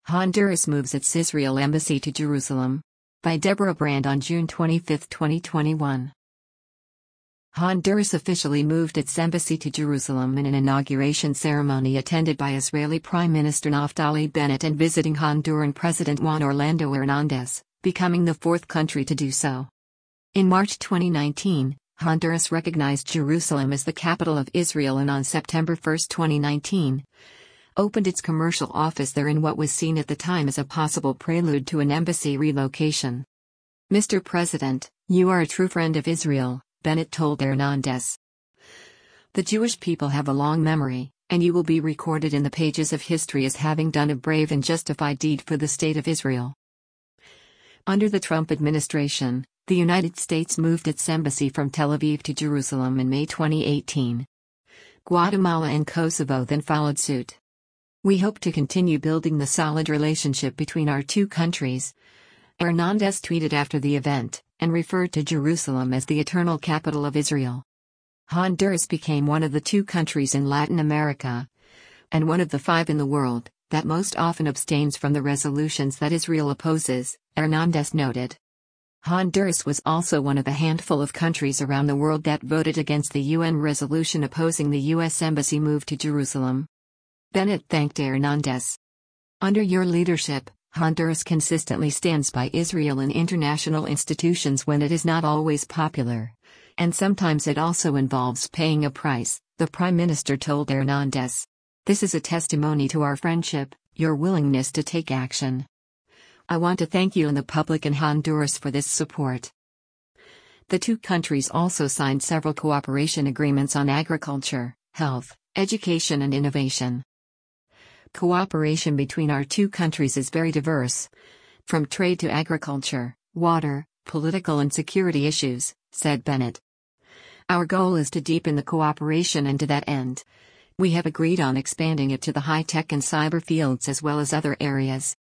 Honduras moves its Israel embassy to Jerusalem. By Deborah Brand on June 25, 2021. Honduras officially moved its embassy to Jerusalem in an inauguration ceremony attended by Israeli Prime Minister Naftali Bennett and visiting Honduran President Juan Orlando Hernández, becoming the fourth country to do so. In March 2019, Honduras recognized Jerusalem as the capital of Israel and on September 1, 2019, opened its commercial office there in what was seen at the time as a possible prelude to an embassy relocation. "Mr. President, you are a true friend of Israel," Bennett told Hernández. "The Jewish people have a long memory, and you will be recorded in the pages of history as having done a brave and justified deed for the State of Israel." Under the Trump administration, the United States moved its embassy from Tel Aviv to Jerusalem in May 2018. Guatemala and Kosovo then followed suit. "We hope to continue building the solid relationship between our two countries," Hernández tweeted after the event, and referred to Jerusalem as the eternal capital of Israel. Honduras became one of the two countries in Latin America, and one of the 5 in the world, that most often abstains from the resolutions that Israel opposes, Hernández noted. Honduras was also one of a handful of countries around the world that voted against the UN resolution opposing the U.S. embassy move to Jerusalem. Bennett thanked Hernández. "Under your leadership, Honduras consistently stands by Israel in international institutions when it is not always popular. And sometimes it also involves paying a price," the Prime Minister told Hernández. "This is a testimony to our friendship, your willingness to take action. I want to thank you and the public in Honduras for this support." The two countries also signed several cooperation agreements on agriculture, health, education and innovation. "Cooperation between our two countries is very diverse, from trade to agriculture, water, political and security issues," said Bennett. "Our goal is to deepen the cooperation, and to that end, we have agreed on expanding it to the high-tech and cyber fields as well as other areas."